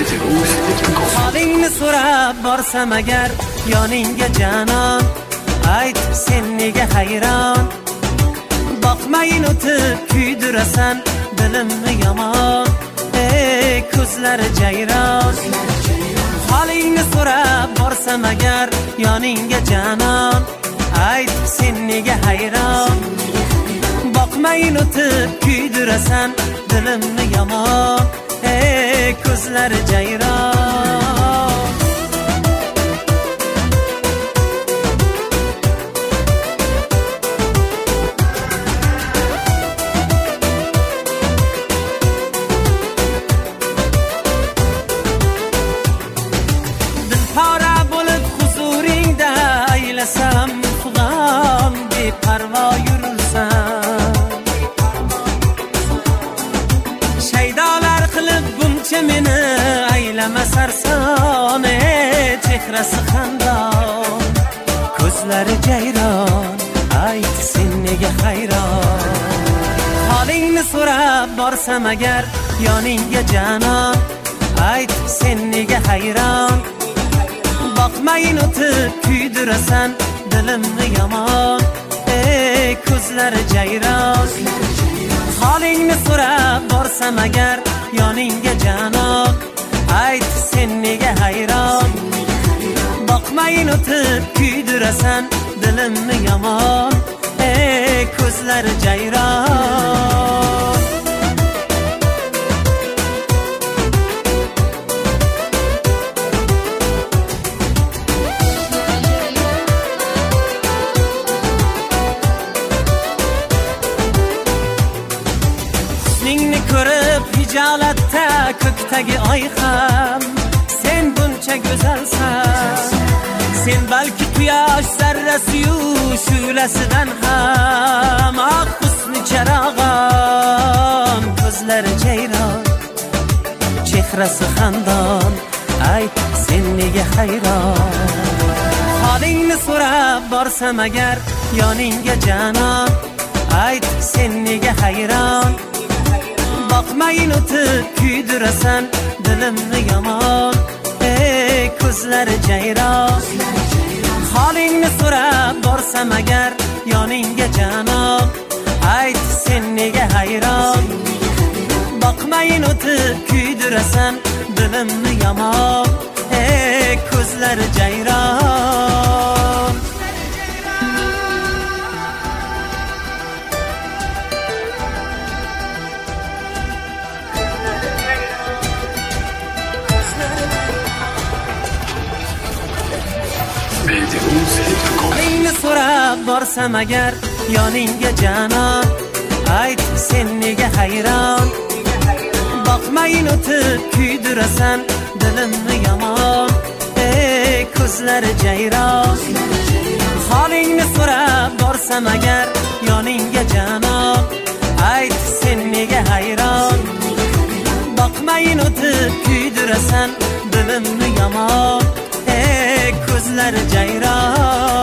Holingni so'rab borsam agar yoningga janon, ayt sen nega hayron? Boqmayin o'tib kuydirasan dilimni yomon, ey ko'zlari jayron. Holingni so'rab borsam agar yoningga janon, ayt sen nega hayron? Boqmayin o'tib kuydirasan dilimni yomon, ey ko'zlari jayron. Dilpora bo'lib huzuringda aylasam xudom, beparvo yursam. Shaydolar qilib buncha meni aylama sarson, chehrasi xandon, ko'zlari jayron, ayt sen nega hayron? Holingni so'rab borsam agar yoningga janon, ayt sen nega hayron? Boqmayin o'tib kuydirasan dilimni yomon, ey ko'zlari jayron. Holingni so'rab borsam agar yoningga janon, ayt sen nega hayron? Boqmayin o'tib kuydirasan dilimni yomon, ey ko'zlari jayron. Husningni ko'rib hijolatda ko'kdagi oy ham sen buncha go'zalsan. Sen balki quyosh zarrasi-yu shu'lasidan ham, oq husni charog'on, ko'zlari jayron, chehrasi xandon, ayt sen nega hayron? Holingni so'rab borsam agar yoningga janon, ayt sen nega hayron? Boqmayin o'tib kuydirasan dilimni yomon, ey ko'zlari jayron. Holingni so'rab borsam agar yoningga janon, ayt sen nega hayron? Boqmayin o'tib kuydirasan dilimni yomon, ey ko'zlari jayron. Holingni so'rab borsam agar yoningga janon, ayt sen nega hayron? Boqmayin o'tib kuydirasan dilimni yomon, ey ko'zlari jayron. Holingni so'rab borsam agar yoningga janon, ayt sen nega hayron? Boqmayin o'tib kuydirasan dilimni yomon, ey ko'zlari jayron.